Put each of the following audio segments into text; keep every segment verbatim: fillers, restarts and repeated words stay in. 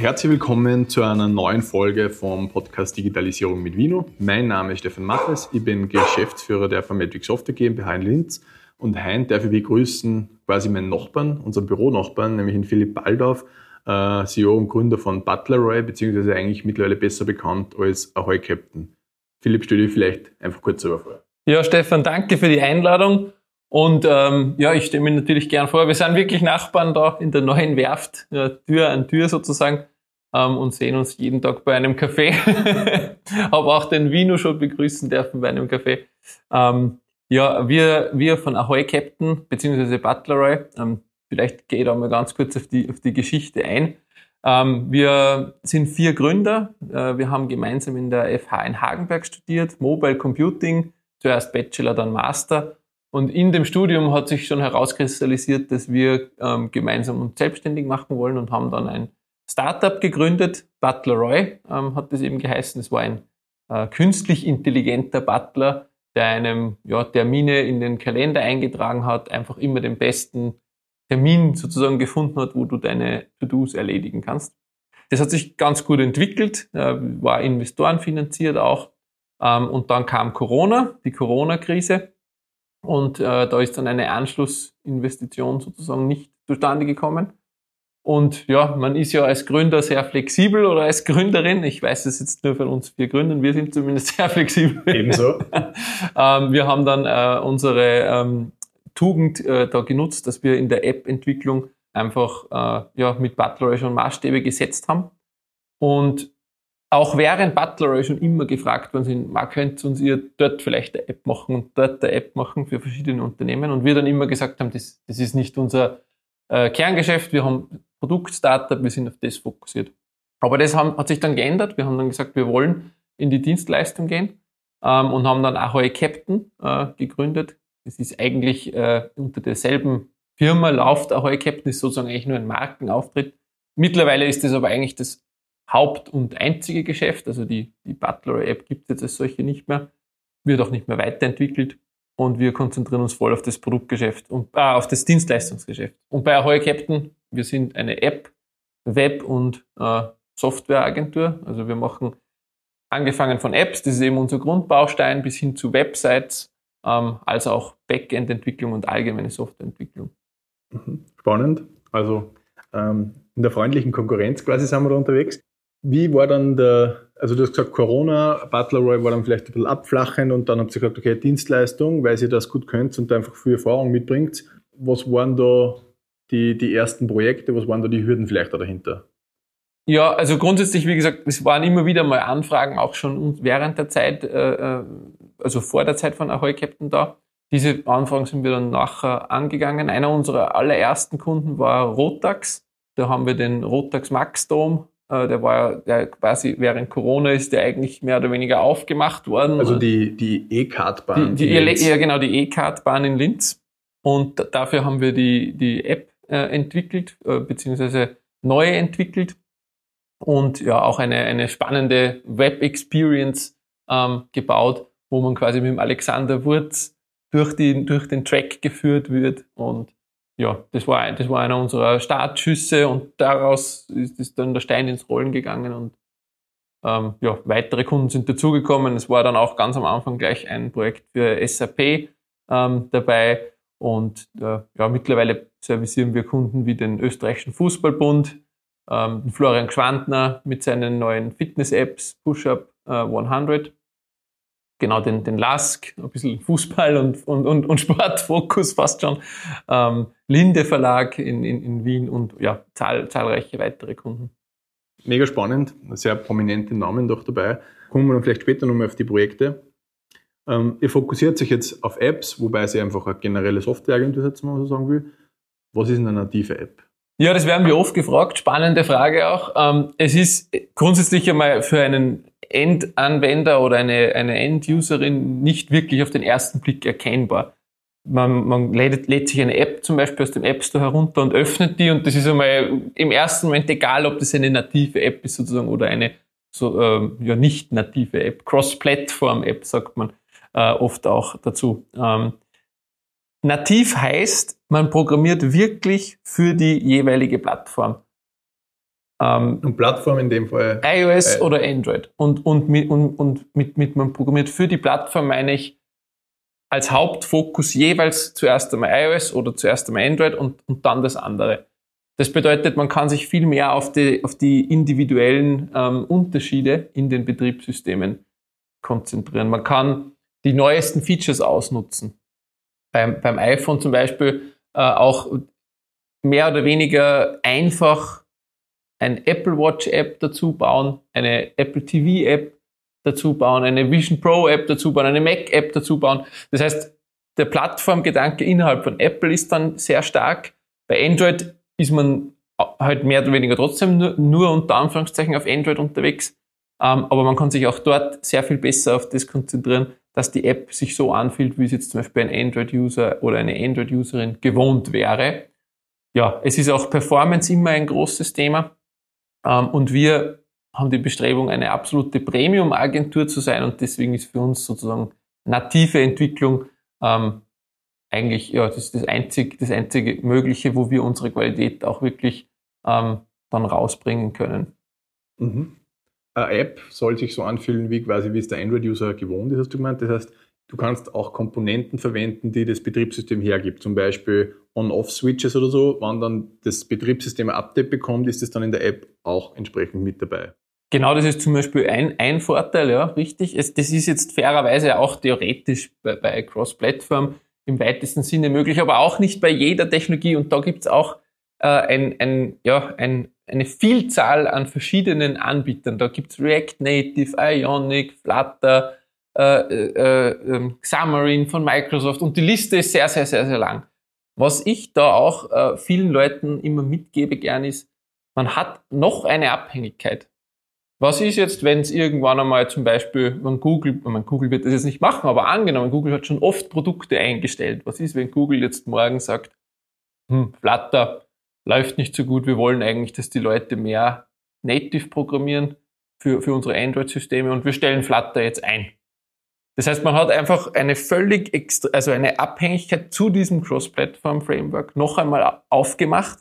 Herzlich willkommen zu einer neuen Folge vom Podcast Digitalisierung mit Vino. Mein Name ist Stefan Mattes, ich bin Geschäftsführer der Formatrix Software GmbH in Linz und heute darf ich begrüßen quasi meinen Nachbarn, unseren Büronachbarn, nämlich den Philipp Baldauf, äh, C E O und Gründer von Butler beziehungsweise eigentlich mittlerweile besser bekannt als Ahoy Captain. Philipp, stell dich vielleicht einfach kurz selber vor. Ja, Stefan, danke für die Einladung. Und ähm, ja, ich stelle mir natürlich gern vor, wir sind wirklich Nachbarn da in der neuen Werft, ja, Tür an Tür sozusagen, ähm, und sehen uns jeden Tag bei einem Café. Habe auch den Vino schon begrüßen dürfen bei einem Café. Ähm, ja, wir wir von Ahoy Captain beziehungsweise Butler, ähm, vielleicht gehe ich da mal ganz kurz auf die auf die Geschichte ein. Ähm, wir sind vier Gründer. Äh, wir haben gemeinsam in der F H in Hagenberg studiert, Mobile Computing, zuerst Bachelor, dann Master. Und in dem Studium hat sich schon herauskristallisiert, dass wir ähm, gemeinsam uns selbstständig machen wollen und haben dann ein Startup gegründet. Butler ähm, hat das eben geheißen. Es war ein äh, künstlich intelligenter Butler, der einem ja, Termine in den Kalender eingetragen hat, einfach immer den besten Termin sozusagen gefunden hat, wo du deine To-Dos erledigen kannst. Das hat sich ganz gut entwickelt, äh, war investorenfinanziert auch. Ähm, und dann kam Corona, die Corona-Krise. Und äh, da ist dann eine Anschlussinvestition sozusagen nicht zustande gekommen. Und ja, man ist ja als Gründer sehr flexibel oder als Gründerin. Ich weiß es jetzt nur von uns vier Gründern, wir sind zumindest sehr flexibel. Ebenso. ähm, wir haben dann äh, unsere ähm, Tugend äh, da genutzt, dass wir in der App-Entwicklung einfach äh, ja mit Butler schon Maßstäbe gesetzt haben. Und auch während Butler schon immer gefragt worden sind, man könnte uns ihr dort vielleicht eine App machen und dort eine App machen für verschiedene Unternehmen. Und wir dann immer gesagt haben, das, das ist nicht unser äh, Kerngeschäft, wir haben Produkt-Startup, wir sind auf das fokussiert. Aber das haben, hat sich dann geändert. Wir haben dann gesagt, wir wollen in die Dienstleistung gehen ähm, und haben dann Ahoy Captain äh, gegründet. Das ist eigentlich äh, unter derselben Firma läuft Ahoy Captain, ist sozusagen eigentlich nur ein Markenauftritt. Mittlerweile ist das aber eigentlich das Haupt- und einzige Geschäft, also die, die Butler-App gibt es jetzt als solche nicht mehr, wird auch nicht mehr weiterentwickelt und wir konzentrieren uns voll auf das Produktgeschäft und äh, auf das Dienstleistungsgeschäft. Und bei Ahoy Captain, wir sind eine App, Web- und äh, Softwareagentur, also wir machen angefangen von Apps, das ist eben unser Grundbaustein, bis hin zu Websites, ähm, als auch Backend-Entwicklung und allgemeine Softwareentwicklung. Spannend, also ähm, in der freundlichen Konkurrenz quasi sind wir da unterwegs. Wie war dann der, also du hast gesagt Corona, Butler war dann vielleicht ein bisschen abflachend und dann habt ihr gesagt, okay, Dienstleistung, weil ihr das gut könnt und einfach viel Erfahrung mitbringt. Was waren da die, die ersten Projekte, was waren da die Hürden vielleicht da dahinter? Ja, also grundsätzlich, wie gesagt, es waren immer wieder mal Anfragen, auch schon während der Zeit, äh, also vor der Zeit von Ahoy Captain da. Diese Anfragen sind wir dann nachher angegangen. Einer unserer allerersten Kunden war Rotax. Da haben wir den Rotax Max Dome. Der war der quasi während Corona ist der eigentlich mehr oder weniger aufgemacht worden. Also die, die E-Kartbahn. Die, die, ja, genau, die E-Kartbahn in Linz. Und dafür haben wir die, die App äh, entwickelt, äh, beziehungsweise neu entwickelt. Und ja, auch eine, eine spannende Web-Experience ähm, gebaut, wo man quasi mit dem Alexander Wurz durch, die, durch den Track geführt wird. Und ja, das war, das war einer unserer Startschüsse und daraus ist, ist dann der Stein ins Rollen gegangen und ähm, ja, weitere Kunden sind dazugekommen. Es war dann auch ganz am Anfang gleich ein Projekt für S A P ähm, dabei und äh, ja, mittlerweile servicieren wir Kunden wie den österreichischen Fußballbund, ähm, den Florian Gschwandner mit seinen neuen Fitness-Apps, Push-Up äh, hundert. Genau, den, den Lask, ein bisschen Fußball und, und, und, und Sportfokus fast schon. Ähm, Linde Verlag in, in, in Wien und ja, zahl, zahlreiche weitere Kunden. Mega spannend, sehr prominente Namen doch dabei. Kommen wir dann vielleicht später nochmal auf die Projekte. Ähm, ihr fokussiert sich jetzt auf Apps, wobei sie einfach eine generelle Softwareagentur ist, wenn man so sagen will. Was ist eine native App? Ja, das werden wir oft gefragt. Spannende Frage auch. Ähm, es ist grundsätzlich einmal für einen Endanwender oder eine, eine End-Userin nicht wirklich auf den ersten Blick erkennbar. Man, man lädt, lädt sich eine App zum Beispiel aus dem App Store herunter und öffnet die und das ist einmal im ersten Moment egal, ob das eine native App ist sozusagen oder eine so ähm, ja nicht native App, Cross-Platform-App sagt man äh, oft auch dazu. Ähm, nativ heißt, man programmiert wirklich für die jeweilige Plattform. Ähm, und Plattform in dem Fall? iOS äh, oder Android. Und, und, mit, und, und mit, mit man programmiert für die Plattform meine ich als Hauptfokus jeweils zuerst einmal iOS oder zuerst einmal Android und, und dann das andere. Das bedeutet, man kann sich viel mehr auf die, auf die individuellen ähm, Unterschiede in den Betriebssystemen konzentrieren. Man kann die neuesten Features ausnutzen. Beim, beim iPhone zum Beispiel äh, auch mehr oder weniger einfach ein Apple Watch App dazu bauen, eine Apple T V App dazu bauen, eine Vision Pro App dazu bauen, eine Mac App dazu bauen. Das heißt, der Plattformgedanke innerhalb von Apple ist dann sehr stark. Bei Android ist man halt mehr oder weniger trotzdem nur, nur unter Anführungszeichen auf Android unterwegs. Ähm, aber man kann sich auch dort sehr viel besser auf das konzentrieren, dass die App sich so anfühlt, wie es jetzt zum Beispiel ein Android-User oder eine Android-Userin gewohnt wäre. Ja, es ist auch Performance immer ein großes Thema. Ähm, und wir haben die Bestrebung, eine absolute Premium-Agentur zu sein. Und deswegen ist für uns sozusagen native Entwicklung ähm, eigentlich ja das ist das einzig, das einzige Mögliche, wo wir unsere Qualität auch wirklich ähm, dann rausbringen können. Mhm. Eine App soll sich so anfühlen, wie quasi wie es der Android-User gewohnt ist, hast du gemeint. Das heißt, du kannst auch Komponenten verwenden, die das Betriebssystem hergibt, zum Beispiel On-Off-Switches oder so. Wenn dann das Betriebssystem ein Update bekommt, ist das dann in der App auch entsprechend mit dabei. Genau, das ist zum Beispiel ein, ein Vorteil, ja, richtig. Es, das ist jetzt fairerweise auch theoretisch bei, bei Cross-Plattform im weitesten Sinne möglich, aber auch nicht bei jeder Technologie. Und da gibt's auch äh, ein, ein, ja, ein, eine Vielzahl an verschiedenen Anbietern. Da gibt's React Native, Ionic, Flutter, äh, äh, äh, Xamarin von Microsoft und die Liste ist sehr, sehr, sehr, sehr lang. Was ich da auch äh, vielen Leuten immer mitgebe gern ist, man hat noch eine Abhängigkeit. Was ist jetzt, wenn es irgendwann einmal zum Beispiel, wenn Google, man Google wird das jetzt nicht machen, aber angenommen, Google hat schon oft Produkte eingestellt. Was ist, wenn Google jetzt morgen sagt, hm, Flutter läuft nicht so gut, wir wollen eigentlich, dass die Leute mehr native programmieren für, für unsere Android-Systeme und wir stellen Flutter jetzt ein. Das heißt, man hat einfach eine völlig extra, also eine Abhängigkeit zu diesem Cross-Platform-Framework noch einmal aufgemacht.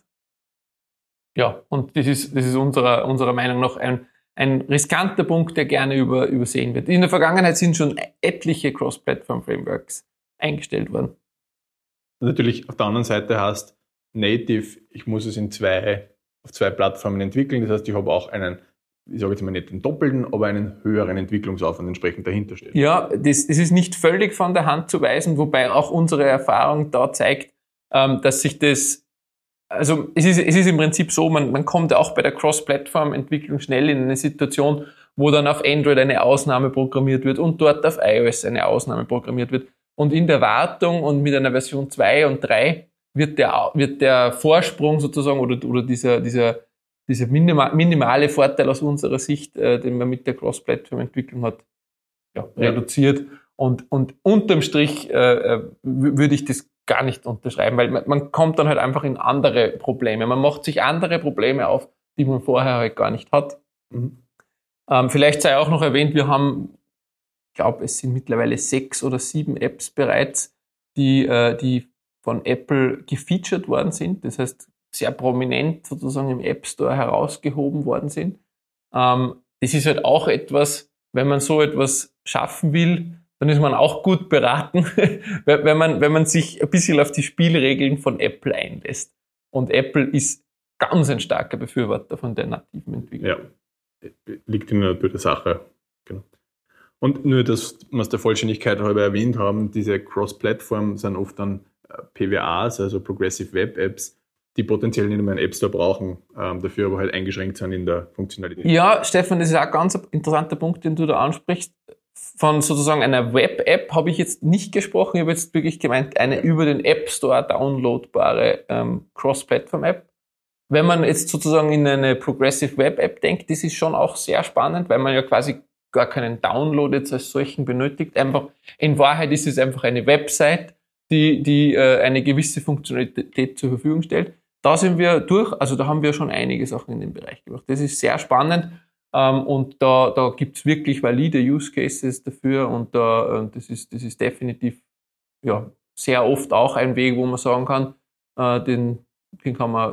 Ja, und das ist, das ist unserer, unserer Meinung nach ein Ein riskanter Punkt, der gerne über, übersehen wird. In der Vergangenheit sind schon etliche Cross-Platform-Frameworks eingestellt worden. Natürlich auf der anderen Seite hast Native, ich muss es in zwei, auf zwei Plattformen entwickeln. Das heißt, ich habe auch einen, ich sage jetzt mal nicht den doppelten, aber einen höheren Entwicklungsaufwand entsprechend dahinter steht. Ja, das, das ist nicht völlig von der Hand zu weisen, wobei auch unsere Erfahrung da zeigt, ähm, dass sich das Also es ist, es ist im Prinzip so, man, man kommt auch bei der Cross-Plattform-Entwicklung schnell in eine Situation, wo dann auf Android eine Ausnahme programmiert wird und dort auf iOS eine Ausnahme programmiert wird. Und in der Wartung und mit einer Version zwei und drei wird der, wird der Vorsprung sozusagen oder, oder dieser, dieser, dieser minima, minimale Vorteil aus unserer Sicht, äh, den man mit der Cross-Plattform-Entwicklung hat, ja, ja. reduziert. Und, und unterm Strich äh, würde ich das gar nicht unterschreiben, weil man, man kommt dann halt einfach in andere Probleme. Man macht sich andere Probleme auf, die man vorher halt gar nicht hat. Mhm. Ähm, vielleicht sei auch noch erwähnt, wir haben, ich glaube, es sind mittlerweile sechs oder sieben Apps bereits, die, äh, die von Apple gefeatured worden sind. Das heißt, sehr prominent sozusagen im App Store herausgehoben worden sind. Ähm, das ist halt auch etwas, wenn man so etwas schaffen will, dann ist man auch gut beraten, wenn man, wenn man sich ein bisschen auf die Spielregeln von Apple einlässt. Und Apple ist ganz ein starker Befürworter von der nativen Entwicklung. Ja, liegt in der Natur der Sache. Genau. Und nur, dass wir es der Vollständigkeit halber erwähnt haben, diese Cross-Plattform sind oft dann P W As, also Progressive Web Apps, die potenziell nicht mehr einen App Store brauchen, ähm, dafür aber halt eingeschränkt sind in der Funktionalität. Ja, Stefan, das ist auch ein ganz interessanter Punkt, den du da ansprichst. Von sozusagen einer Web-App habe ich jetzt nicht gesprochen, ich habe jetzt wirklich gemeint, eine über den App Store downloadbare ähm, Cross-Plattform-App. Wenn man jetzt sozusagen in eine Progressive Web-App denkt, das ist schon auch sehr spannend, weil man ja quasi gar keinen Download jetzt als solchen benötigt. Einfach, in Wahrheit ist es einfach eine Website, die, die äh, eine gewisse Funktionalität zur Verfügung stellt. Da sind wir durch, also da haben wir schon einige Sachen in dem Bereich gemacht. Das ist sehr spannend. Um, und da, da gibt's wirklich valide Use Cases dafür und da, und das ist, das ist definitiv, ja, sehr oft auch ein Weg, wo man sagen kann, äh, den, den kann man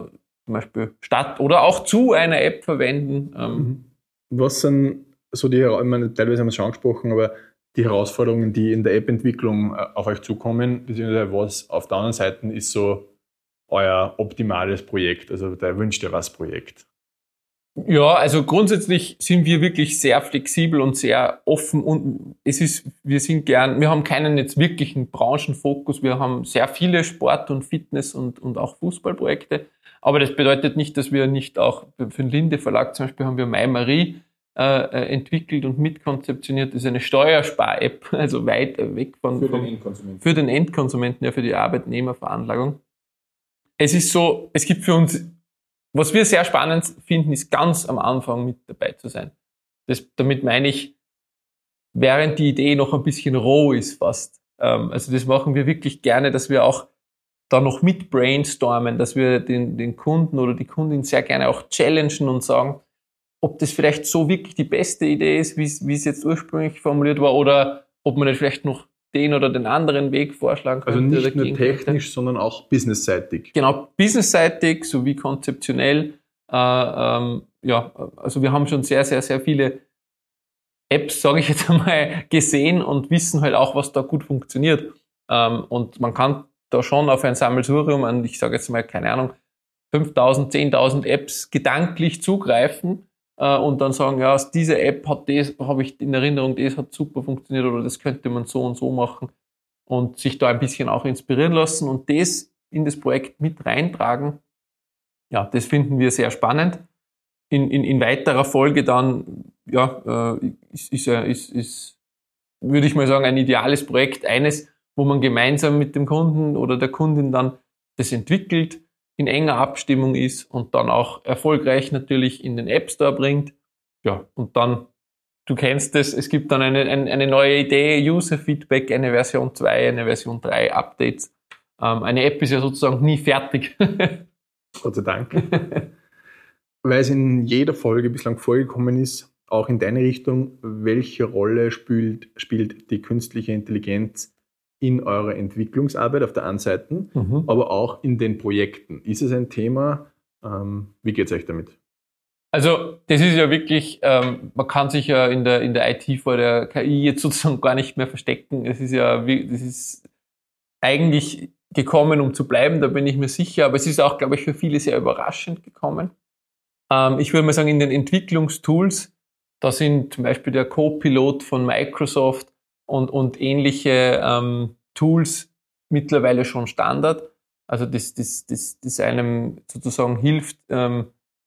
zum Beispiel statt oder auch zu einer App verwenden. Ähm. Was sind so die, ich meine, teilweise haben wir es schon angesprochen, aber die Herausforderungen, die in der App-Entwicklung auf euch zukommen, beziehungsweise was auf der anderen Seite ist so euer optimales Projekt, also der Wünsch dir was Projekt? Ja, also grundsätzlich sind wir wirklich sehr flexibel und sehr offen und es ist, wir sind gern, wir haben keinen jetzt wirklichen Branchenfokus, wir haben sehr viele Sport- und Fitness- und, und auch Fußballprojekte, aber das bedeutet nicht, dass wir nicht auch für den Linde Verlag zum Beispiel haben wir MyMarie äh, entwickelt und mitkonzeptioniert, das ist eine Steuerspar-App, also weit weg von, für vom, den Endkonsumenten. Für den Endkonsumenten, ja, für die Arbeitnehmerveranlagung. Es ist so, es gibt für uns, was wir sehr spannend finden, ist ganz am Anfang mit dabei zu sein. Das, damit meine ich, während die Idee noch ein bisschen roh ist fast. Ähm, also das machen wir wirklich gerne, dass wir auch da noch mit brainstormen, dass wir den, den Kunden oder die Kundin sehr gerne auch challengen und sagen, ob das vielleicht so wirklich die beste Idee ist, wie es, wie es jetzt ursprünglich formuliert war, oder ob man nicht vielleicht noch den oder den anderen Weg vorschlagen könnte. Also nicht nur technisch, könnte. sondern auch businessseitig. Genau, businessseitig sowie konzeptionell. Äh, ähm, ja, also wir haben schon sehr, sehr, sehr viele Apps, sage ich jetzt einmal, gesehen und wissen halt auch, was da gut funktioniert. Ähm, und man kann da schon auf ein Sammelsurium an, ich sage jetzt mal, keine Ahnung, fünftausend, zehntausend Apps gedanklich zugreifen äh, und dann sagen, ja, aus dieser App hat das, habe ich in Erinnerung, das hat super funktioniert oder das könnte man so und so machen und sich da ein bisschen auch inspirieren lassen und das in das Projekt mit reintragen. Ja, das finden wir sehr spannend. In, in, in weiterer Folge dann, ja, äh, ist, ist, ist, ist, würde ich mal sagen, ein ideales Projekt, eines, wo man gemeinsam mit dem Kunden oder der Kundin dann das entwickelt, in enger Abstimmung ist und dann auch erfolgreich natürlich in den App Store bringt. Ja, und dann, du kennst es, es gibt dann eine, eine, eine neue Idee, User-Feedback, eine Version zwei, eine Version drei, Updates. Ähm, eine App ist ja sozusagen nie fertig. Gott sei Dank. Weil es in jeder Folge bislang vorgekommen ist, auch in deine Richtung, welche Rolle spielt, spielt die künstliche Intelligenz in eurer Entwicklungsarbeit auf der einen Seite, mhm. aber auch in den Projekten? Ist es ein Thema? Ähm, wie geht es euch damit? Also das ist ja wirklich, ähm, man kann sich ja in der in der I T vor der K I jetzt sozusagen gar nicht mehr verstecken. Es ist ja, das ist eigentlich gekommen, um zu bleiben, da bin ich mir sicher, aber es ist auch, glaube ich, für viele sehr überraschend gekommen. Ähm, ich würde mal sagen, in den Entwicklungstools, da sind zum Beispiel der Copilot von Microsoft und, und ähnliche ähm, Tools mittlerweile schon Standard. Also das, das, das, das einem sozusagen hilft, ähm,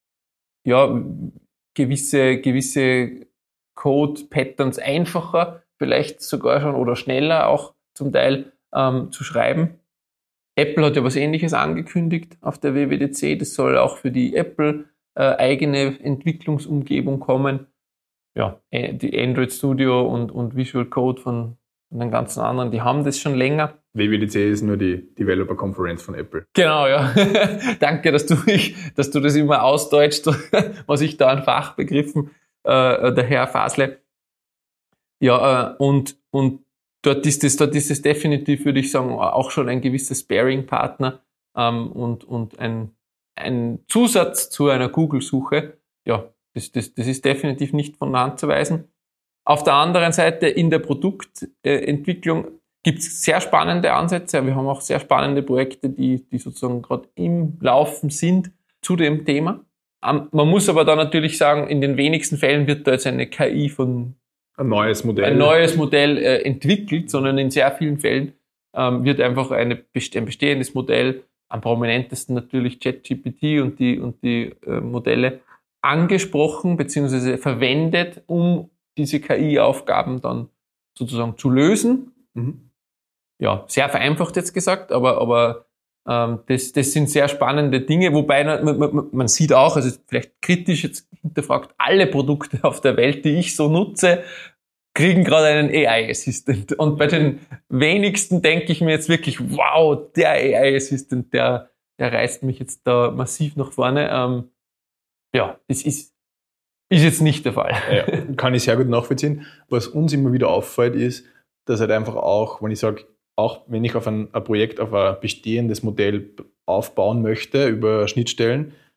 ja, gewisse, gewisse Code-Patterns einfacher, vielleicht sogar schon oder schneller auch zum Teil ähm, zu schreiben. Apple hat ja was Ähnliches angekündigt auf der W W D C. Das soll auch für die Apple äh, eigene Entwicklungsumgebung kommen. Ja, die Android Studio und, und Visual Code von, von den ganzen anderen, die haben das schon länger. W W D C ist nur die Developer Conference von Apple. Genau, ja. Danke, dass du mich, dass du das immer ausdeutschst, was ich da an Fachbegriffen äh, daher fasle. Ja, äh, und, und dort ist es, dort ist es definitiv, würde ich sagen, auch schon ein gewisser Sparing-Partner ähm, und, und ein, ein Zusatz zu einer Google-Suche. Ja, das, das, das ist definitiv nicht von der Hand zu weisen. Auf der anderen Seite in der Produktentwicklung gibt es sehr spannende Ansätze. Wir haben auch sehr spannende Projekte, die, die sozusagen gerade im Laufen sind zu dem Thema. Um, man muss aber da natürlich sagen, in den wenigsten Fällen wird da jetzt eine K I von ein neues Modell, ein neues Modell äh, entwickelt, sondern in sehr vielen Fällen ähm, wird einfach eine, ein bestehendes Modell, am prominentesten natürlich ChatGPT und die, und die äh, Modelle, angesprochen bzw. verwendet, um diese K I-Aufgaben dann sozusagen zu lösen. Mhm. Ja, sehr vereinfacht jetzt gesagt, aber, aber ähm, das, das sind sehr spannende Dinge, wobei man, man, man sieht auch, also vielleicht kritisch jetzt hinterfragt, alle Produkte auf der Welt, die ich so nutze, kriegen gerade einen A I-Assistent. Und bei den wenigsten denke ich mir jetzt wirklich, wow, der A I-Assistent, der, der reißt mich jetzt da massiv nach vorne. Ähm, ja, das ist, ist jetzt nicht der Fall. Ja, kann ich sehr gut nachvollziehen. Was uns immer wieder auffällt, ist, dass halt einfach auch, wenn ich sage, auch wenn ich auf ein, ein Projekt, auf ein bestehendes Modell aufbauen möchte über Schnittstellen,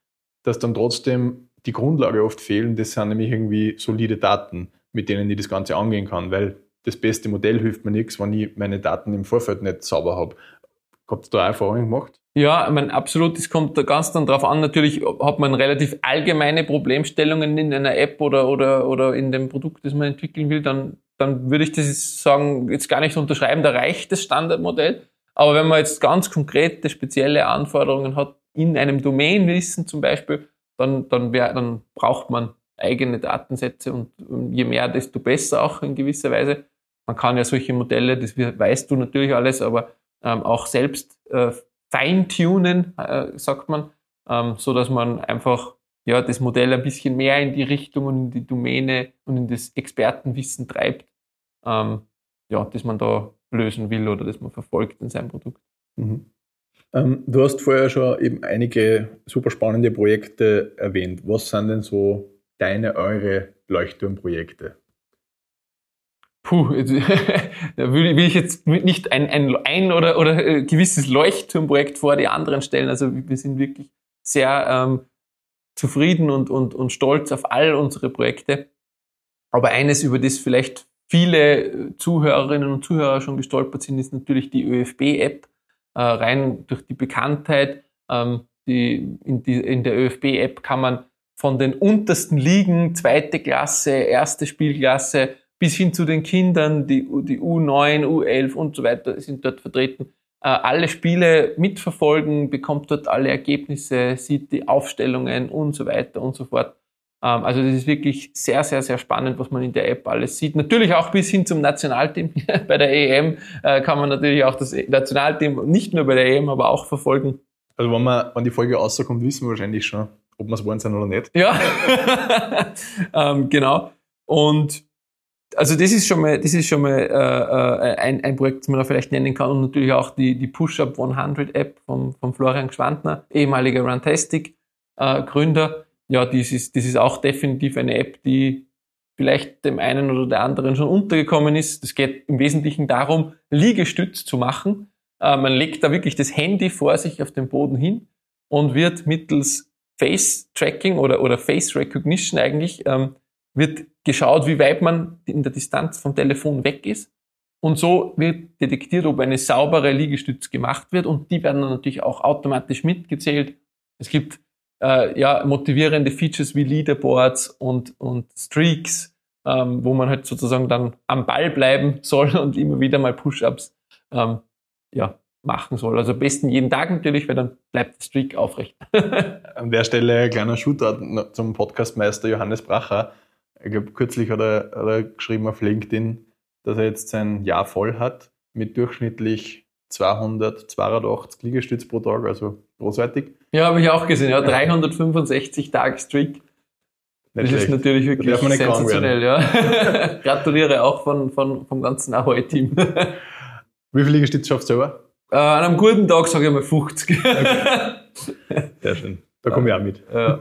dass dann trotzdem die Grundlage oft fehlen. Das sind nämlich irgendwie solide Daten, mit denen ich das Ganze angehen kann, weil das beste Modell hilft mir nichts, wenn ich meine Daten im Vorfeld nicht sauber habe. Habt ihr da Erfahrungen gemacht? Ja, ich meine, absolut. Es kommt da ganz dann drauf an. Natürlich hat man relativ allgemeine Problemstellungen in einer App oder, oder, oder in dem Produkt, das man entwickeln will, dann, dann würde ich das sagen, jetzt gar nicht unterschreiben, da reicht das Standardmodell. Aber wenn man jetzt ganz konkrete, spezielle Anforderungen hat, in einem Domainwissen zum Beispiel, dann, dann, wär, dann braucht man eigene Datensätze und je mehr, desto besser auch in gewisser Weise. Man kann ja solche Modelle, das weißt du natürlich alles, aber ähm, auch selbst äh, feintunen, äh, sagt man, ähm, so dass man einfach ja das Modell ein bisschen mehr in die Richtung und in die Domäne und in das Expertenwissen treibt, ähm, ja, das man da lösen will oder das man verfolgt in seinem Produkt. Mhm. Ähm, du hast vorher schon eben einige super spannende Projekte erwähnt. Was sind denn so deine, eure Leuchtturmprojekte? Puh, jetzt, da will ich jetzt nicht ein, ein, ein oder, oder ein gewisses Leuchtturmprojekt vor die anderen stellen. Also wir sind wirklich sehr ähm, zufrieden und, und, und stolz auf all unsere Projekte. Aber eines, über das vielleicht viele Zuhörerinnen und Zuhörer schon gestolpert sind, ist natürlich die ÖFB-App. Äh, rein durch die Bekanntheit. Ähm, die, in, die, in der ÖFB-App kann man von den untersten Ligen, zweite Klasse, erste Spielklasse, bis hin zu den Kindern, die, die U neun, U elf und so weiter sind dort vertreten, äh, alle Spiele mitverfolgen, bekommt dort alle Ergebnisse, sieht die Aufstellungen und so weiter und so fort. Ähm, also das ist wirklich sehr, sehr, sehr spannend, was man in der App alles sieht. Natürlich auch bis hin zum Nationalteam. Bei der E M äh, kann man natürlich auch das Nationalteam nicht nur bei der E M, aber auch verfolgen. Also wenn, man, wenn die Folge rauskommt, wissen wir wahrscheinlich schon, ob wir es geworden sind oder nicht. Ja, ähm, genau. Und also das ist schon mal, das ist schon mal äh, ein, ein Projekt, das man da vielleicht nennen kann. Und natürlich auch die, die Push-Up hundert App vom, vom Florian Gschwandner, ehemaliger Runtastic äh, Gründer. Ja, das ist, das ist auch definitiv eine App, die vielleicht dem einen oder der anderen schon untergekommen ist. Es geht im Wesentlichen darum, Liegestütz zu machen. Äh, man legt da wirklich das Handy vor sich auf den Boden hin und wird mittels Face Tracking oder, oder Face Recognition eigentlich, ähm, wird geschaut, wie weit man in der Distanz vom Telefon weg ist. Und so wird detektiert, ob eine saubere Liegestütz gemacht wird. Und die werden dann natürlich auch automatisch mitgezählt. Es gibt äh, ja motivierende Features wie Leaderboards und, und Streaks, ähm, wo man halt sozusagen dann am Ball bleiben soll und immer wieder mal Push-Ups ähm, ja, machen soll. Also am besten jeden Tag natürlich, weil dann bleibt der Streak aufrecht. An der Stelle ein kleiner Shootout zum Podcastmeister Johannes Bracher. Ich glaube, kürzlich hat er, hat er geschrieben auf LinkedIn, dass er jetzt sein Jahr voll hat mit durchschnittlich zweihundertzweiundachtzig Liegestütz pro Tag, also großartig. Ja, habe ich auch gesehen, ja, dreihundertfünfundsechzig Tage Streak. Das ist natürlich wirklich da sensationell, ja. Gratuliere auch von, von, vom ganzen Ahoi-Team. Wie viele Liegestütze schaffst du selber? Äh, an einem guten Tag sage ich mal fünfzig. Okay. Sehr schön, da komme ich auch mit. Ja.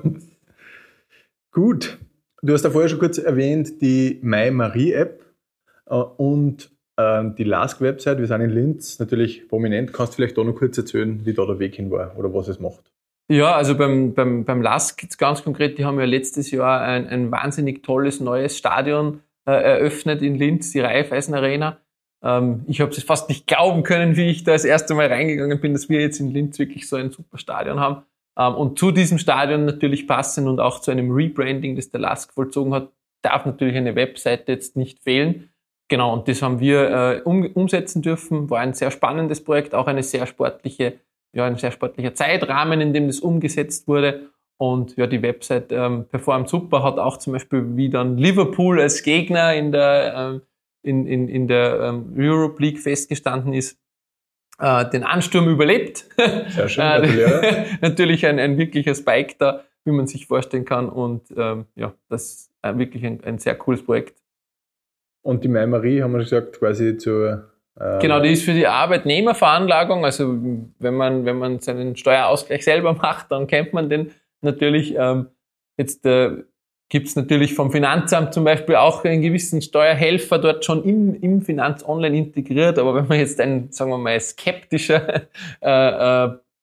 Gut. Du hast ja vorher schon kurz erwähnt, die MyMarie-App äh, und äh, die Lask-Website. Wir sind in Linz natürlich prominent. Kannst du vielleicht da noch kurz erzählen, wie da der Weg hin war oder was es macht? Ja, also beim, beim, beim Lask jetzt ganz konkret, die haben ja letztes Jahr ein, ein wahnsinnig tolles neues Stadion äh, eröffnet in Linz, die Raiffeisen Arena. Ähm, ich habe es fast nicht glauben können, wie ich da das erste Mal reingegangen bin, dass wir jetzt in Linz wirklich so ein super Stadion haben. Und zu diesem Stadion natürlich passend und auch zu einem Rebranding, das der Lask vollzogen hat, darf natürlich eine Webseite jetzt nicht fehlen. Genau, und das haben wir äh, um, umsetzen dürfen. War ein sehr spannendes Projekt, auch eine sehr sportliche, ja, ein sehr sportlicher Zeitrahmen, in dem das umgesetzt wurde. Und ja, die Website ähm, performt super, hat auch zum Beispiel wie dann Liverpool als Gegner in der, ähm, in, in, in der ähm, Europe League festgestanden ist, Äh, den Ansturm überlebt. Sehr schön, äh, natürlich ein, ein wirklicher Spike da, wie man sich vorstellen kann. Und ähm, ja, das ist äh, wirklich ein, ein sehr cooles Projekt. Und die MyMarie, haben wir gesagt, quasi zur... Äh genau, die ist für die Arbeitnehmerveranlagung. Also wenn man, wenn man seinen Steuerausgleich selber macht, dann kennt man den natürlich. Ähm, jetzt äh, gibt es natürlich vom Finanzamt zum Beispiel auch einen gewissen Steuerhelfer dort schon im, im Finanz Online integriert. Aber wenn man jetzt ein, sagen wir mal, skeptischer äh, äh,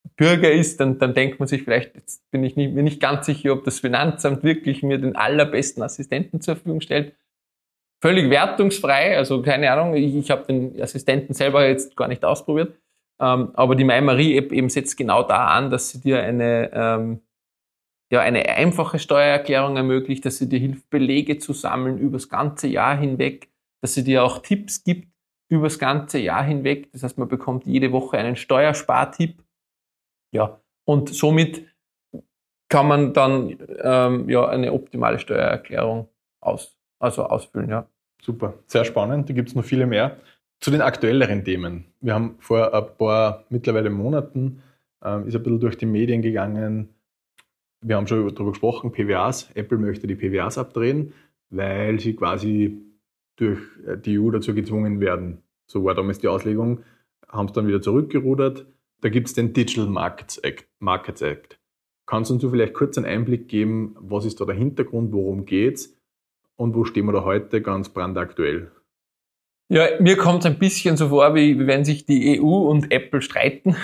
Bürger ist, dann, dann denkt man sich vielleicht, jetzt bin ich nicht, mir nicht ganz sicher, ob das Finanzamt wirklich mir den allerbesten Assistenten zur Verfügung stellt. Völlig wertungsfrei, also keine Ahnung, ich, ich habe den Assistenten selber jetzt gar nicht ausprobiert, ähm, aber die MyMarie-App eben setzt genau da an, dass sie dir eine, ähm, ja, eine einfache Steuererklärung ermöglicht, dass sie dir hilft, Belege zu sammeln übers ganze Jahr hinweg, dass sie dir auch Tipps gibt übers ganze Jahr hinweg, das heißt, man bekommt jede Woche einen Steuerspartipp, ja, und somit kann man dann ähm, ja eine optimale Steuererklärung aus, also ausfüllen, ja. Super, sehr spannend, da gibt es noch viele mehr. Zu den aktuelleren Themen. Wir haben vor ein paar mittlerweile Monaten, ähm, ist ein bisschen durch die Medien gegangen, wir haben schon darüber gesprochen, P W As, Apple möchte die P W As abdrehen, weil sie quasi durch die E U dazu gezwungen werden. So war damals die Auslegung, haben es dann wieder zurückgerudert. Da gibt es den Digital Markets Act, Markets Act. Kannst du uns vielleicht kurz einen Einblick geben, was ist da der Hintergrund, worum geht's und wo stehen wir da heute ganz brandaktuell? Ja, mir kommt es ein bisschen so vor, wie, wie wenn sich die E U und Apple streiten.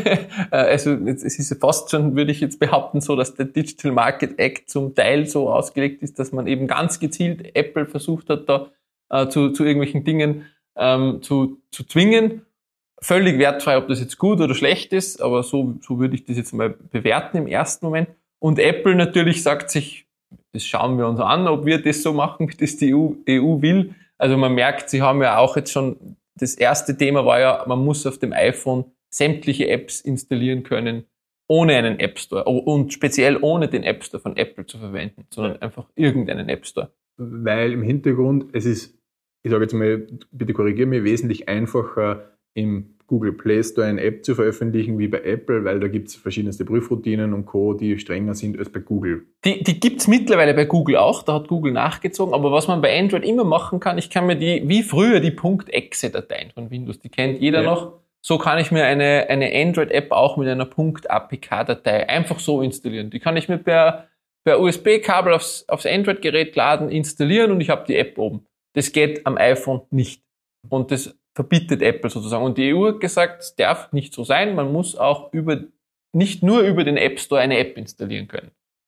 Also es ist ja fast schon, würde ich jetzt behaupten, so, dass der Digital Market Act zum Teil so ausgelegt ist, dass man eben ganz gezielt Apple versucht hat, da äh, zu, zu irgendwelchen Dingen ähm, zu, zu zwingen. Völlig wertfrei, ob das jetzt gut oder schlecht ist, aber so, so würde ich das jetzt mal bewerten im ersten Moment. Und Apple natürlich sagt sich, das schauen wir uns an, ob wir das so machen, wie das die E U, E U will. Also man merkt, sie haben ja auch jetzt schon, das erste Thema war ja, man muss auf dem iPhone sämtliche Apps installieren können, ohne einen App Store und speziell ohne den App Store von Apple zu verwenden, sondern einfach irgendeinen App Store. Weil im Hintergrund, es ist, ich sage jetzt mal, bitte korrigiere mich, wesentlich einfacher im Google Play Store eine App zu veröffentlichen wie bei Apple, weil da gibt es verschiedenste Prüfroutinen und Co., die strenger sind als bei Google. Die, die gibt's mittlerweile bei Google auch, da hat Google nachgezogen, aber was man bei Android immer machen kann, ich kann mir die, wie früher die .exe-Dateien von Windows, die kennt jeder ja. noch, so kann ich mir eine, eine Android-App auch mit einer .A P K-Datei einfach so installieren. Die kann ich mir per, per U S B-Kabel aufs, aufs Android-Gerät laden, installieren und ich habe die App oben. Das geht am iPhone nicht. Und das verbietet Apple sozusagen. Und die E U hat gesagt, es darf nicht so sein, man muss auch über, nicht nur über den App Store eine App installieren können.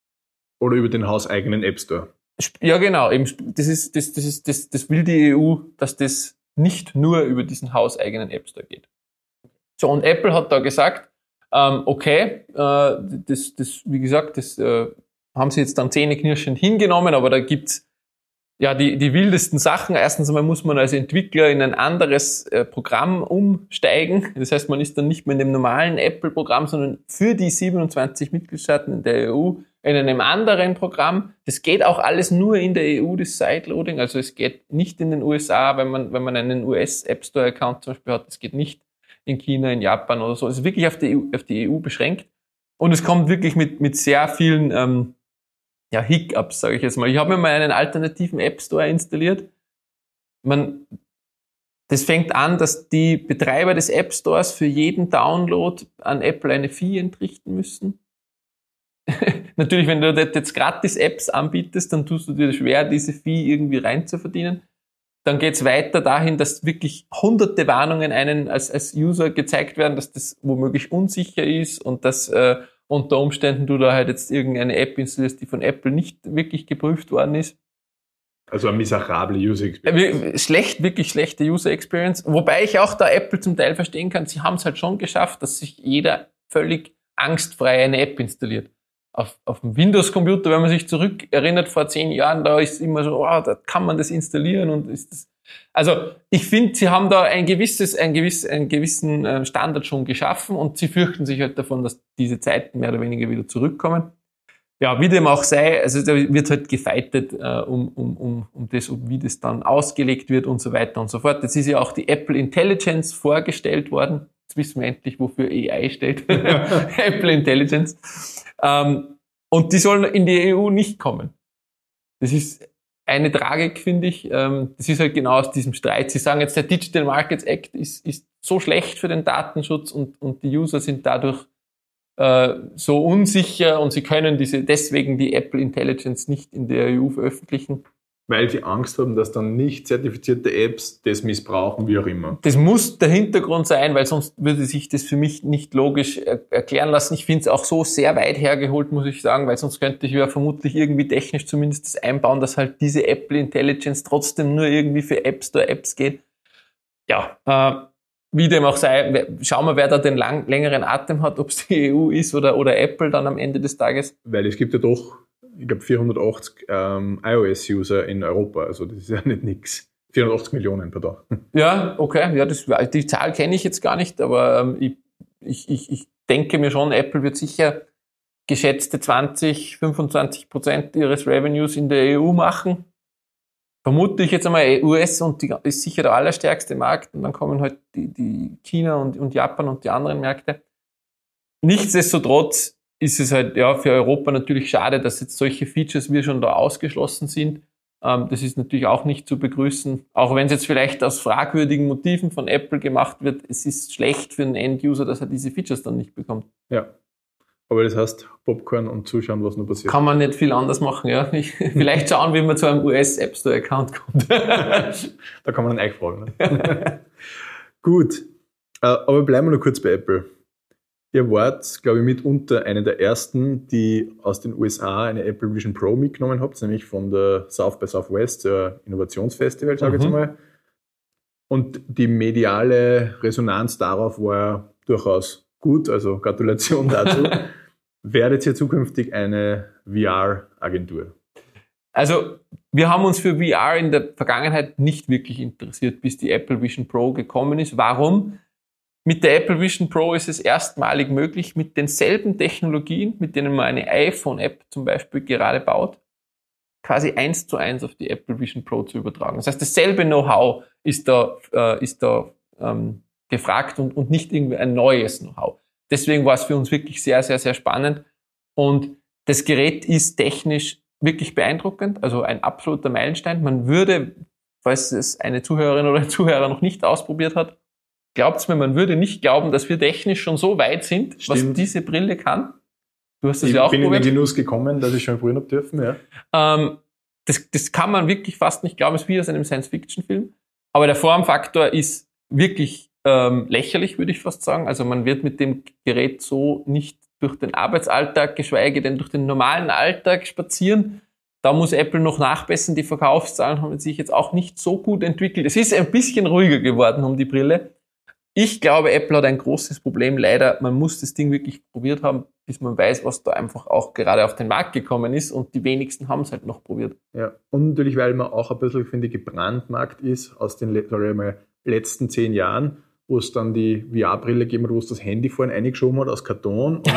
Oder über den hauseigenen App Store. Ja, genau. Eben, das ist, das, das ist, das, das will die E U, dass das nicht nur über diesen hauseigenen App Store geht. So, und Apple hat da gesagt, ähm, okay, äh, das, das, wie gesagt, das äh, haben sie jetzt dann zähneknirschend hingenommen, aber da gibt's ja, die, die wildesten Sachen. Erstens einmal muss man als Entwickler in ein anderes äh, Programm umsteigen. Das heißt, man ist dann nicht mehr in dem normalen Apple-Programm, sondern für die siebenundzwanzig Mitgliedstaaten in der E U in einem anderen Programm. Das geht auch alles nur in der E U, das Sideloading. Also es geht nicht in den U S A, wenn man, wenn man einen U S-App Store-Account zum Beispiel hat. Es geht nicht in China, in Japan oder so. Es ist wirklich auf die E U, auf die E U beschränkt. Und es kommt wirklich mit, mit sehr vielen ähm, ja, Hiccups, sage ich jetzt mal. Ich habe mir mal einen alternativen App Store installiert. Man, das fängt an, dass die Betreiber des App Stores für jeden Download an Apple eine Fee entrichten müssen. Natürlich, wenn du jetzt gratis Apps anbietest, dann tust du dir schwer, diese Fee irgendwie rein zu verdienen. Dann geht's weiter dahin, dass wirklich hunderte Warnungen einen als, als User gezeigt werden, dass das womöglich unsicher ist und dass äh, unter Umständen du da halt jetzt irgendeine App installierst, die von Apple nicht wirklich geprüft worden ist. Also eine miserable User Experience. Schlecht, wirklich schlechte User Experience. Wobei ich auch da Apple zum Teil verstehen kann, sie haben es halt schon geschafft, dass sich jeder völlig angstfrei eine App installiert. Auf, auf dem Windows-Computer, wenn man sich zurückerinnert, vor zehn Jahren, da ist immer so, oh, da kann man das installieren und ist das. Also, ich finde, sie haben da ein gewisses, ein gewiss, einen gewissen Standard schon geschaffen und sie fürchten sich halt davon, dass diese Zeiten mehr oder weniger wieder zurückkommen. Ja, wie dem auch sei, also da wird halt gefeitet äh, um, um, um, um das, um wie das dann ausgelegt wird und so weiter und so fort. Jetzt ist ja auch die Apple Intelligence vorgestellt worden. Jetzt wissen wir endlich, wofür A I steht. Apple Intelligence. Ähm, und die sollen in die E U nicht kommen. Das ist eine Tragik, finde ich. Ähm, das ist halt genau aus diesem Streit. Sie sagen jetzt, der Digital Markets Act ist, ist so schlecht für den Datenschutz und, und die User sind dadurch äh, so unsicher und sie können diese deswegen die Apple Intelligence nicht in der E U veröffentlichen. Weil sie Angst haben, dass dann nicht zertifizierte Apps das missbrauchen, wie auch immer. Das muss der Hintergrund sein, weil sonst würde sich das für mich nicht logisch erklären lassen. Ich finde es auch so sehr weit hergeholt, muss ich sagen, weil sonst könnte ich ja vermutlich irgendwie technisch zumindest das einbauen, dass halt diese Apple Intelligence trotzdem nur irgendwie für App Store Apps geht. Ja, äh, wie dem auch sei, schauen wir, wer da den lang, längeren Atem hat, ob es die E U ist oder, oder Apple dann am Ende des Tages. Weil es gibt ja doch, ich glaube, vierhundertachtzig ähm, iOS-User in Europa, also das ist ja nicht nix. vierhundertachtzig Millionen per Tag. Ja, okay, ja, das, die Zahl kenne ich jetzt gar nicht, aber ähm, ich, ich, ich, ich denke mir schon, Apple wird sicher geschätzte zwanzig, fünfundzwanzig Prozent ihres Revenues in der E U machen. Vermute ich jetzt einmal, U S und die ist sicher der allerstärkste Markt und dann kommen halt die, die China und, und Japan und die anderen Märkte. Nichtsdestotrotz ist es halt ja für Europa natürlich schade, dass jetzt solche Features wie schon da ausgeschlossen sind. Ähm, das ist natürlich auch nicht zu begrüßen, auch wenn es jetzt vielleicht aus fragwürdigen Motiven von Apple gemacht wird. Es ist schlecht für einen End-User, dass er diese Features dann nicht bekommt. Ja. Aber das heißt, Popcorn und zuschauen, was noch passiert. Kann man nicht viel anders machen, ja. Ich, vielleicht schauen, wie man zu einem U S-App Store-Account kommt. Da kann man dann euch fragen. Ne? Gut, aber bleiben wir noch kurz bei Apple. Ihr wart, glaube ich, mitunter eine der ersten, die aus den U S A eine Apple Vision Pro mitgenommen habt, nämlich von der South by Southwest, der Innovationsfestival, sage ich Mhm. jetzt mal. Und die mediale Resonanz darauf war durchaus gut, also Gratulation dazu. Werdet ihr zukünftig eine V R-Agentur? Also, wir haben uns für V R in der Vergangenheit nicht wirklich interessiert, bis die Apple Vision Pro gekommen ist. Warum? Mit der Apple Vision Pro ist es erstmalig möglich, mit denselben Technologien, mit denen man eine iPhone-App zum Beispiel gerade baut, quasi eins zu eins auf die Apple Vision Pro zu übertragen. Das heißt, dasselbe Know-how ist da, äh, ist da ähm, gefragt und, und nicht irgendwie ein neues Know-how. Deswegen war es für uns wirklich sehr, sehr, sehr spannend. Und das Gerät ist technisch wirklich beeindruckend, also ein absoluter Meilenstein. Man würde, falls es eine Zuhörerin oder ein Zuhörer noch nicht ausprobiert hat, glaubt's mir, man würde nicht glauben, dass wir technisch schon so weit sind, Stimmt. was diese Brille kann. Du hast das Ich ja auch bin in probiert. den Genuss gekommen, dass ich schon probieren habe dürfen. Ja. Ähm, das, das kann man wirklich fast nicht glauben, es ist wie aus einem Science-Fiction-Film. Aber der Formfaktor ist wirklich ähm, lächerlich, würde ich fast sagen. Also man wird mit dem Gerät so nicht durch den Arbeitsalltag, geschweige denn durch den normalen Alltag spazieren. Da muss Apple noch nachbessern. Die Verkaufszahlen haben sich jetzt auch nicht so gut entwickelt. Es ist ein bisschen ruhiger geworden um die Brille. Ich glaube, Apple hat ein großes Problem. Leider, man muss das Ding wirklich probiert haben, bis man weiß, was da einfach auch gerade auf den Markt gekommen ist. Und die wenigsten haben es halt noch probiert. Ja. Und natürlich, weil man auch ein bisschen, finde ich, gebrandmarkt ist aus den sag ich mal, letzten zehn Jahren, wo es dann die V R-Brille gegeben hat, wo es das Handy vorhin eingeschoben hat aus Karton. Und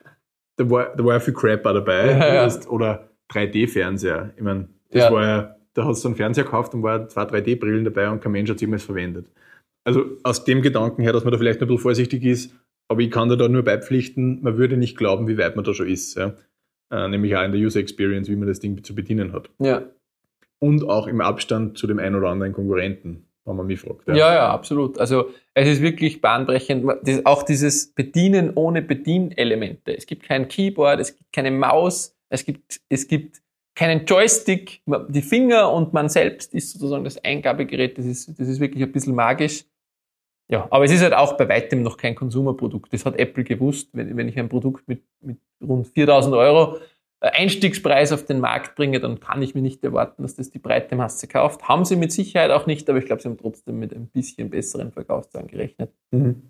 da, war, da war ja viel Crap auch dabei. Ja, ja. Oder drei D-Fernseher. Ich meine, das Ja. war ja, da hast du einen Fernseher gekauft und war zwei drei D-Brillen dabei und kein Mensch hat es jemals verwendet. Also aus dem Gedanken her, dass man da vielleicht ein bisschen vorsichtig ist, aber ich kann da, da nur beipflichten, man würde nicht glauben, wie weit man da schon ist. Ja? Äh, nämlich auch in der User Experience, wie man das Ding zu bedienen hat. Ja. Und auch im Abstand zu dem ein oder anderen Konkurrenten, wenn man mich fragt. Ja, ja, absolut. Also es ist wirklich bahnbrechend. Das, auch dieses Bedienen ohne Bedienelemente. Es gibt kein Keyboard, es gibt keine Maus, es gibt, es gibt keinen Joystick. Die Finger und man selbst ist sozusagen das Eingabegerät. Das ist, das ist wirklich ein bisschen magisch. Ja, aber es ist halt auch bei weitem noch kein Konsumerprodukt. Das hat Apple gewusst. Wenn, wenn ich ein Produkt mit, mit rund viertausend Euro Einstiegspreis auf den Markt bringe, dann kann ich mir nicht erwarten, dass das die breite Masse kauft. Haben sie mit Sicherheit auch nicht, aber ich glaube, sie haben trotzdem mit ein bisschen besseren Verkaufszahlen gerechnet. Mhm.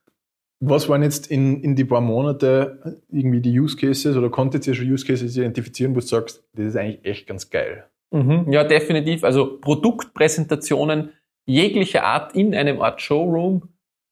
Was waren jetzt in, in die paar Monate irgendwie die Use Cases oder konntet ihr schon Use Cases identifizieren, wo du sagst, das ist eigentlich echt ganz geil? Mhm, ja, definitiv. Also Produktpräsentationen jeglicher Art in einem Art Showroom.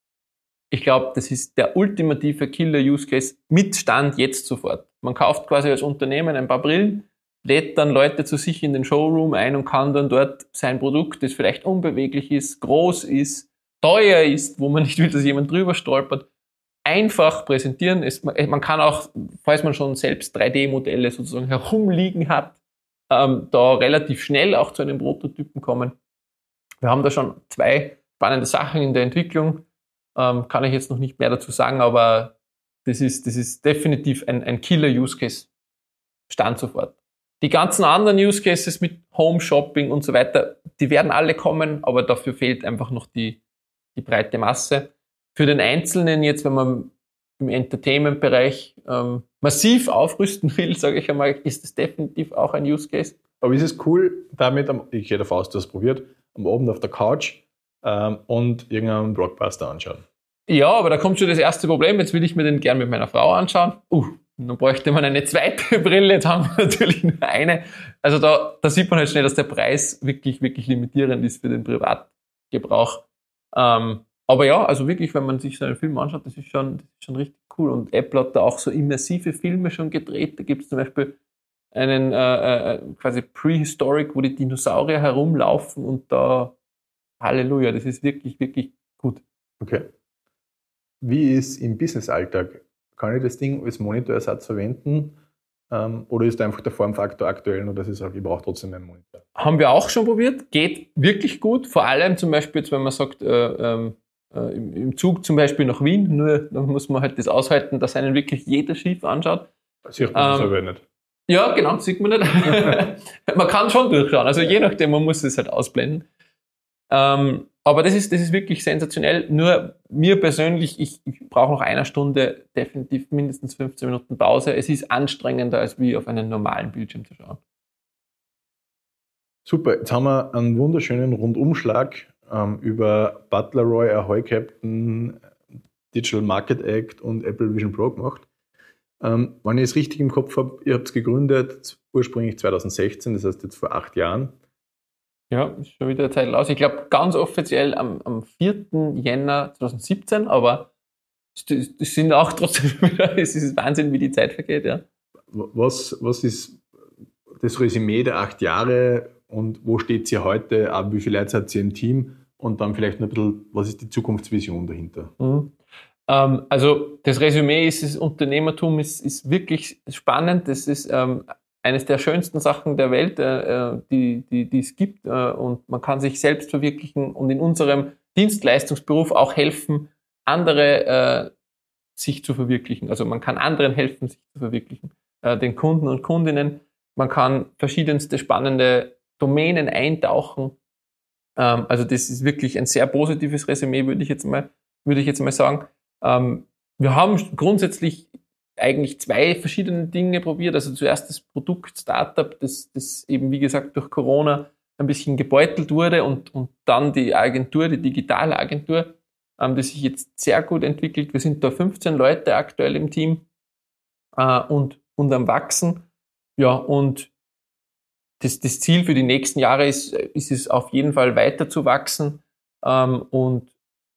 Ich glaube, das ist der ultimative Killer-Use-Case mit Stand jetzt sofort. Man kauft quasi als Unternehmen ein paar Brillen, lädt dann Leute zu sich in den Showroom ein und kann dann dort sein Produkt, das vielleicht unbeweglich ist, groß ist, teuer ist, wo man nicht will, dass jemand drüber stolpert, einfach präsentieren. Es, man kann auch, falls man schon selbst drei D-Modelle sozusagen herumliegen hat, ähm, da relativ schnell auch zu einem Prototypen kommen. Wir haben da schon zwei spannende Sachen in der Entwicklung. Ähm, kann ich jetzt noch nicht mehr dazu sagen, aber das ist, das ist definitiv ein, ein Killer-Use-Case. Stand sofort. Die ganzen anderen Use Cases mit Home Shopping und so weiter, die werden alle kommen, aber dafür fehlt einfach noch die, die breite Masse. Für den Einzelnen jetzt, wenn man im Entertainment-Bereich ähm, massiv aufrüsten will, sage ich einmal, ist das definitiv auch ein Use Case. Aber ist es cool, damit, am, ich gehe davon aus, du hast es probiert, am Abend auf der Couch ähm, und irgendeinen Blockbuster anschauen? Ja, aber da kommt schon das erste Problem. Jetzt will ich mir den gern mit meiner Frau anschauen. Uh, dann bräuchte man eine zweite Brille. Jetzt haben wir natürlich nur eine. Also da, da sieht man halt schnell, dass der Preis wirklich, wirklich limitierend ist für den Privatgebrauch. Ähm, aber ja, also wirklich, wenn man sich so einen Film anschaut, das ist schon, das ist schon richtig cool. Und Apple hat da auch so immersive Filme schon gedreht. Da gibt es zum Beispiel einen äh, äh, quasi Prehistoric, wo die Dinosaurier herumlaufen und da, Halleluja, das ist wirklich, wirklich gut. Okay. Wie ist im Business-Alltag? Kann ich das Ding als Monitorersatz verwenden? Ähm, oder ist da einfach der Formfaktor aktuell nur, dass ich sage, ich brauche trotzdem einen Monitor? Haben wir auch schon probiert. Geht wirklich gut. Vor allem zum Beispiel, jetzt, wenn man sagt, äh, äh, im, im Zug zum Beispiel nach Wien, nur dann muss man halt das aushalten, dass einen wirklich jeder schief anschaut. Sieht man das Ähm, aber nicht. Ja, genau, sieht man nicht. Man kann schon durchschauen. Also je nachdem, man muss es halt ausblenden. Ähm, aber das ist, das ist wirklich sensationell. Nur mir persönlich, ich, ich brauche noch eine Stunde definitiv mindestens fünfzehn Minuten Pause. Es ist anstrengender, als wie auf einen normalen Bildschirm zu schauen. Super, jetzt haben wir einen wunderschönen Rundumschlag ähm, über Butler Roy, Ahoy Captain, Digital Market Act und Apple Vision Pro gemacht. Ähm, wenn ich es richtig im Kopf habe, ihr habt es gegründet ursprünglich zwanzig sechzehn, das heißt jetzt vor acht Jahren. Ja, ist schon wieder eine Zeit aus. Ich glaube, ganz offiziell am, am vierten Jänner zwanzig siebzehn, aber es sind auch trotzdem wieder, es ist Wahnsinn, wie die Zeit vergeht, ja. Was, was ist das Resümee der acht Jahre und wo steht ihr heute? Auch wie viele Leute seid ihr im Team? Und dann vielleicht noch ein bisschen, was ist die Zukunftsvision dahinter? Mhm. Ähm, also das Resümee ist, das Unternehmertum ist, ist wirklich spannend. Das ist ähm, eines der schönsten Sachen der Welt, äh, die, die, die es gibt. Äh, und man kann sich selbst verwirklichen und in unserem Dienstleistungsberuf auch helfen, andere äh, sich zu verwirklichen. Also man kann anderen helfen, sich zu verwirklichen. Äh, den Kunden und Kundinnen. Man kann verschiedenste spannende Domänen eintauchen. Ähm, also das ist wirklich ein sehr positives Resümee, würde ich jetzt mal, würde ich jetzt mal sagen. Ähm, wir haben grundsätzlich eigentlich zwei verschiedene Dinge probiert. Also zuerst das Produkt Startup, das, das eben, wie gesagt, durch Corona ein bisschen gebeutelt wurde und, und dann die Agentur, die digitale Agentur, ähm, die sich jetzt sehr gut entwickelt. Wir sind da fünfzehn Leute aktuell im Team äh, und, und am Wachsen. Ja, und das, das Ziel für die nächsten Jahre ist, ist es auf jeden Fall weiter zu wachsen ähm, und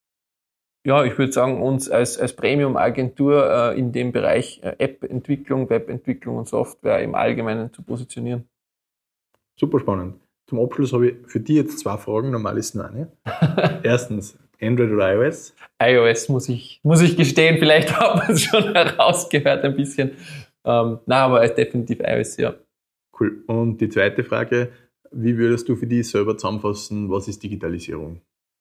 ja, ich würde sagen, uns als, als Premium-Agentur äh, in dem Bereich äh, App-Entwicklung, Web-Entwicklung und Software im Allgemeinen zu positionieren. Super spannend. Zum Abschluss habe ich für dich jetzt zwei Fragen, normal ist nur eine. Erstens, Android oder iOS? iOS muss ich, muss ich gestehen, vielleicht hat man es schon herausgehört ein bisschen. Ähm, na, aber definitiv iOS, ja. Cool. Und die zweite Frage, wie würdest du für dich selber zusammenfassen, was ist Digitalisierung?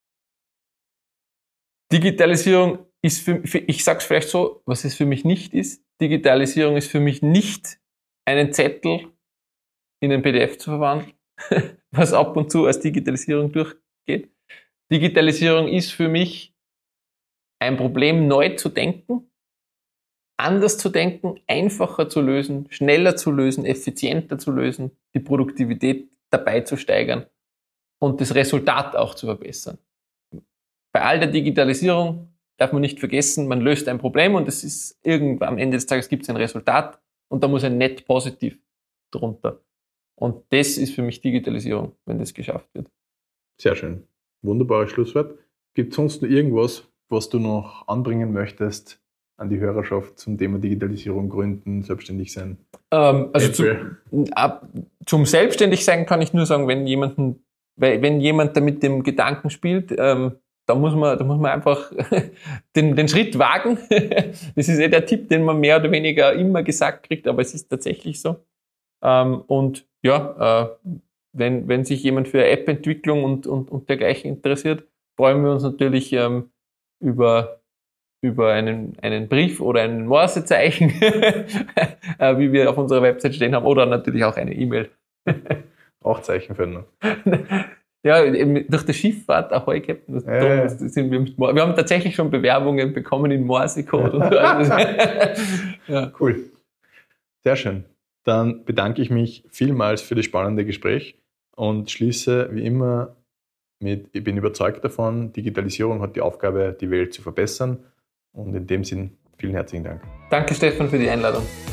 Digitalisierung ist für, für ich sage es vielleicht so, was es für mich nicht ist. Digitalisierung ist für mich nicht einen Zettel in ein P D F zu verwandeln, was ab und zu als Digitalisierung durchgeht. Digitalisierung ist für mich ein Problem neu zu denken, anders zu denken, einfacher zu lösen, schneller zu lösen, effizienter zu lösen, die Produktivität dabei zu steigern und das Resultat auch zu verbessern. Bei all der Digitalisierung darf man nicht vergessen, man löst ein Problem und es ist irgendwann am Ende des Tages gibt es ein Resultat und da muss ein Net positiv drunter. Und das ist für mich Digitalisierung, wenn das geschafft wird. Sehr schön. Wunderbares Schlusswort. Gibt es sonst noch irgendwas, was du noch anbringen möchtest an die Hörerschaft zum Thema Digitalisierung, Gründen, selbstständig sein? Ähm, also zu, ab, zum Selbstständigsein kann ich nur sagen, wenn jemanden, wenn jemand da mit dem Gedanken spielt, ähm, da muss man, da muss man einfach den, den Schritt wagen. Das ist eh der Tipp, den man mehr oder weniger immer gesagt kriegt, aber es ist tatsächlich so. Ähm, und ja, äh, wenn, wenn sich jemand für App-Entwicklung und, und, und dergleichen interessiert, freuen wir uns natürlich ähm, über über einen, einen Brief oder ein Morsezeichen, wie wir auf unserer Website stehen haben, oder natürlich auch eine E-Mail. Auch Zeichenfinder. Ja, eben durch die Schifffahrt, auch heute, das, Ja. das sind wir, mit, wir haben tatsächlich schon Bewerbungen bekommen in Morsecode. Und so. Ja. Cool. Sehr schön. Dann bedanke ich mich vielmals für das spannende Gespräch und schließe wie immer mit, ich bin überzeugt davon, Digitalisierung hat die Aufgabe, die Welt zu verbessern. Und in dem Sinn, vielen herzlichen Dank. Danke, Stefan, für die Einladung.